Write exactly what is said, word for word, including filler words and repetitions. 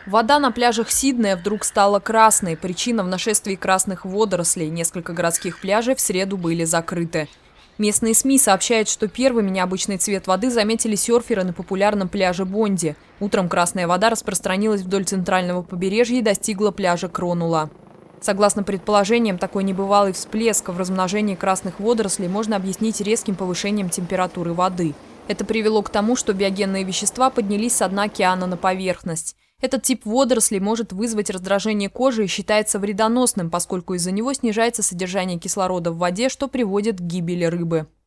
Вода на пляжах Сиднея вдруг стала красной. Причина в нашествии красных водорослей. Несколько городских пляжей в среду были закрыты. Местные СМИ сообщают, что первыми необычный цвет воды заметили серферы на популярном пляже Бонди. Утром красная вода распространилась вдоль центрального побережья и достигла пляжа Кронула. Согласно предположениям, такой небывалый всплеск в размножении красных водорослей можно объяснить резким повышением температуры воды. Это привело к тому, что биогенные вещества поднялись с дна океана на поверхность. Этот тип водорослей может вызвать раздражение кожи и считается вредоносным, поскольку из-за него снижается содержание кислорода в воде, что приводит к гибели рыбы.